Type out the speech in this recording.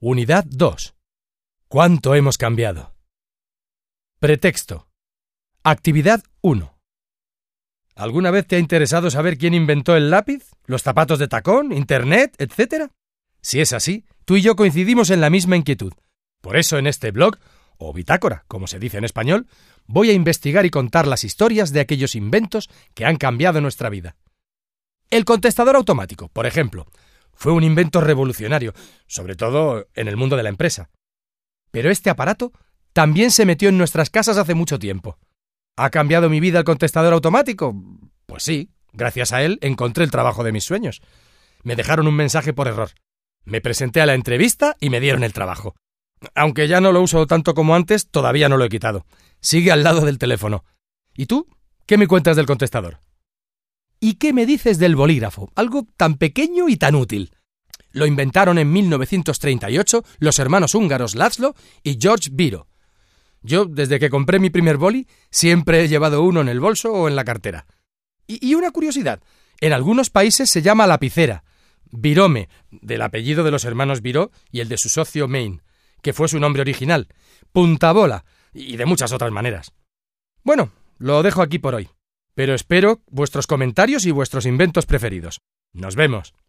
Unidad 2. ¿Cuánto hemos cambiado? Pretexto. Actividad 1. ¿Alguna vez te ha interesado saber quién inventó el lápiz, los zapatos de tacón, Internet, etcétera? Si es así, tú y yo coincidimos en la misma inquietud. Por eso en este blog, o bitácora, como se dice en español, voy a investigar y contar las historias de aquellos inventos que han cambiado nuestra vida. El contestador automático, por ejemplo, fue un invento revolucionario, sobre todo en el mundo de la empresa. Pero este aparato también se metió en nuestras casas hace mucho tiempo. ¿Ha cambiado mi vida el contestador automático? Pues sí, gracias a él encontré el trabajo de mis sueños. Me dejaron un mensaje por error. Me presenté a la entrevista y me dieron el trabajo. Aunque ya no lo uso tanto como antes, todavía no lo he quitado. Sigue al lado del teléfono. ¿Y tú? ¿Qué me cuentas del contestador? ¿Y qué me dices del bolígrafo? Algo tan pequeño y tan útil. Lo inventaron en 1938 los hermanos húngaros László y George Biro. Yo, desde que compré mi primer boli, siempre he llevado uno en el bolso o en la cartera. Y una curiosidad, en algunos países se llama lapicera, Birome, del apellido de los hermanos Biro y el de su socio Main, que fue su nombre original, puntabola y de muchas otras maneras. Bueno, lo dejo aquí por hoy, pero espero vuestros comentarios y vuestros inventos preferidos. ¡Nos vemos!